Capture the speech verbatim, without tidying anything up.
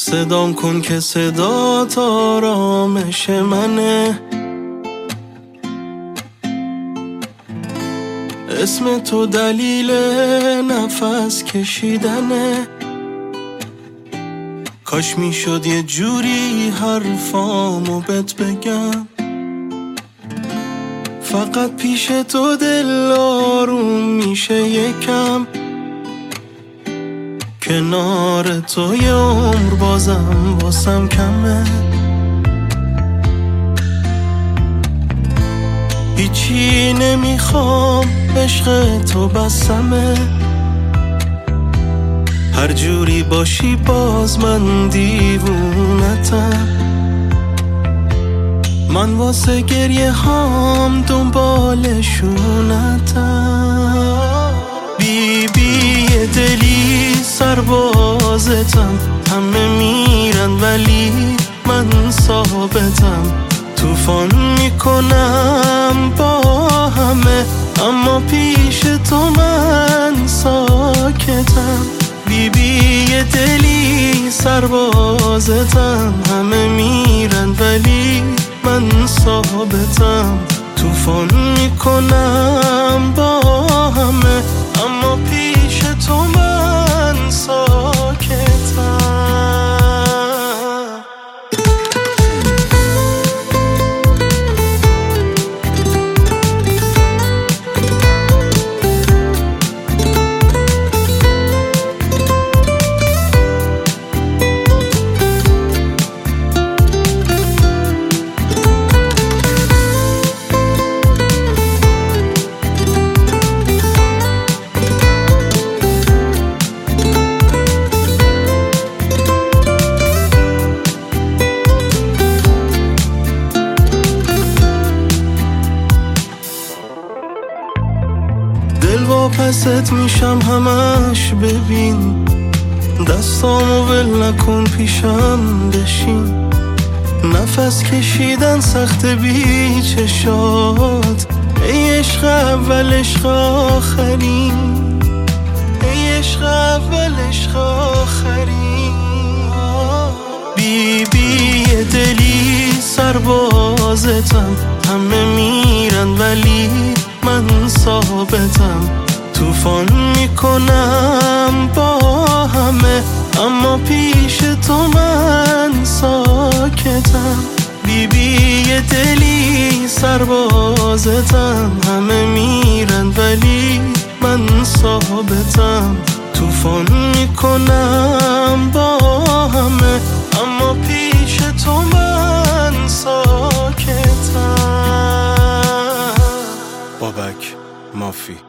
صدام کن که صدات آرامش منه، اسم تو دلیل نفس کشیدنه. کاش میشد یه جوری حرفامو بهت بگم، فقط پیش تو دل آروم میشه یکم. کنار تو یه عمر بازم واسم کمه، هیچی نمیخوام عشق تو بسمه. هر جوری باشی باز من دیوونتم، من واسه گریه هام دنبالشونتم. بی بی دلی سربازتم، همه میرن ولی من ثابتم. طوفان میکنم با همه اما پیش تو من ساکتم. بی بی دلی سربازتم، همه میرن ولی من ثابتم. طوفان میکنم با همه اما پیش تو من ساکتم. دل واپست میشم همش ببین، دستامو ول نکن پیشم بشین. نفس کشیدن سخت بی چشات، ای عشق اول عشق آخرین، ای عشق اول عشق آخرین. بی بی دلی سربازتم، همه میرن ولی من ثابتم. طوفان میکنم با همه اما پیش تو من ساکتم. بی بی دلی سربازتم، همه میرن ولی من ثابتم. طوفان میکنم با همه اما پیش تو من ساکتم. بابک مافی.